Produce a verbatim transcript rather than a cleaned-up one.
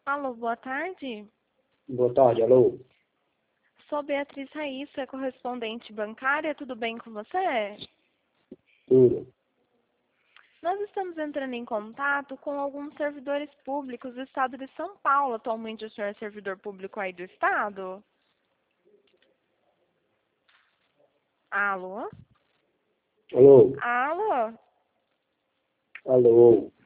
Alô, boa tarde. Boa tarde, alô. Sou Beatriz Raíssa, correspondente bancária. Tudo bem com você? Tudo. Nós estamos entrando em contato com alguns servidores públicos do estado de São Paulo. Atualmente o senhor é servidor público aí do estado? Alô? Alô. Alô? Alô.